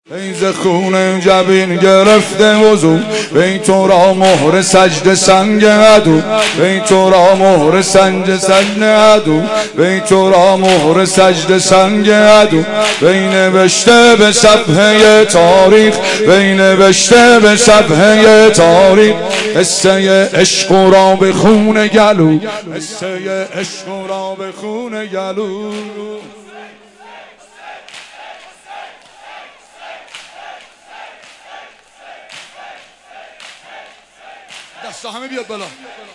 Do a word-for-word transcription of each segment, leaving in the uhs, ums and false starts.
ایز خون جبین گرفته وضو بی تو را مهر سجد سنگ عدو بی تو را مهر سنج سجد عدو بی تو را مهر سجد سنگ عدو بی نوشته به صفحه تاریخ بی نوشته به صفحه تاریخ قصه عشق را به خون گلو قصه عشق را به خون گلو دستا همه بیاد بالا.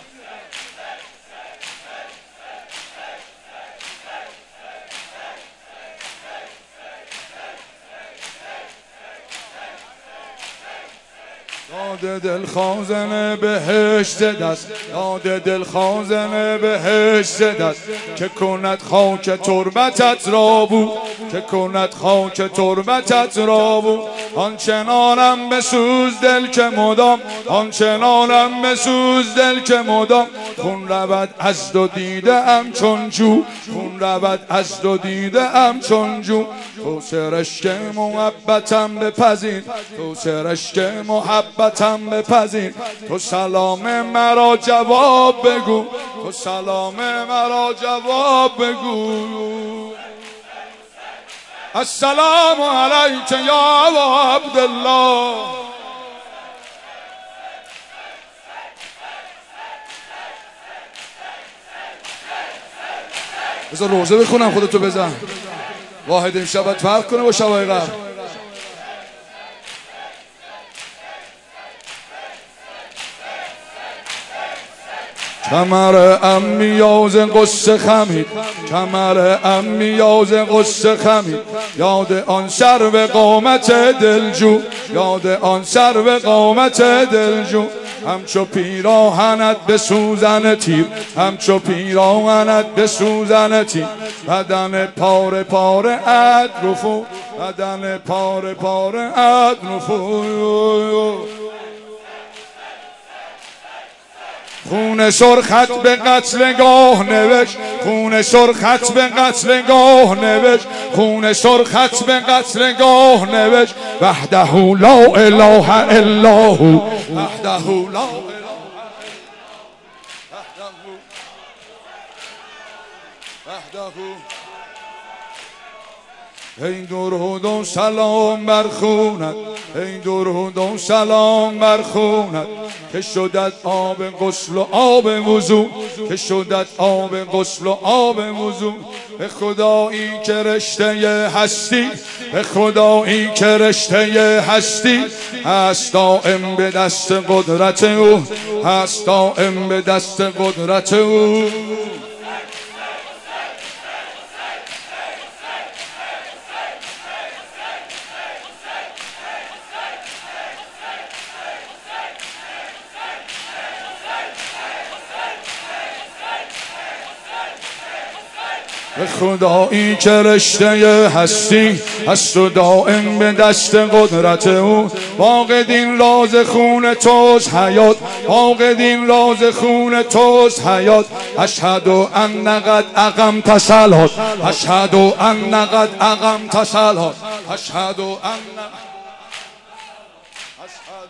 داد دل خازن بهشت دست داد دل خازن بهشت دست که کند خاک تربتت را بود که کند خاک تربتت را بود آنچنانم بسوز دل که مدام آنچنانم بسوز دل که مدام خون رود از دو دیده ام چون جو خون رود از دو دیده ام چون جو تو سرشک محبتم بپذیر تو سرشک محبتم بپذیر تو سلام مرا جواب بگو تو سلام مرا جواب بگو السلام علیک یا عبدالله بذار روزه بخونم خودتو بزن واحد امشب باید فرق کنه با شبای قبل کمر انبیاز قصه خمید کمر انبیاز قصه خمید یاد آن سرو قامت دلجو یاد آن سرو قامت دلجو همچو پیراهنت به سوزن تیر همچو پیراهنت به سوزن تیر بدن پاره پاره اد رفو بدن پاره پاره اد رفو خون سرخت به قتلگاه نوشت خون سرخت به قتلگاه نوشت خون سرخت به قتلگاه نوشت وحده لا اله الا هو وحده لا وحده ای درود و سلام بر خونت ای درود و سلام بر خونت که شدت آب غسل و آب وضو که شدت آب غسل و آب وضو به خدایی که رشته هستی به خدایی که رشته هستی هست دائم به دست قدرت او هست دائم به دست قدرت او به خدایی که رشته هستی هست و دائم به دست قدرت او باغ دین راز خون توست حیات باغ دین راز خون توست حیات اشهد ان قد اقمت الصلاة اشهد ان قد اقمت الصلاة اشهد ان اشهد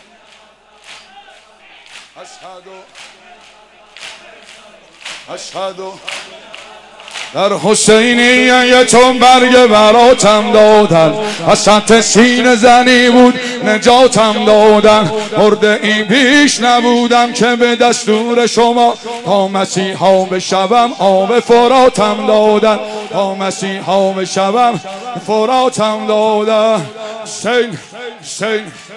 اشهد اشهد در حسینیه چون برگ براتم دادن وسط سینه زنی بود نجاتم دادن مرده ای پیش نبودم که به دستور شما تا مسیحا بشوم آب فراتم دادن تا مسیحا بشوم فراتم دادن حسین حسین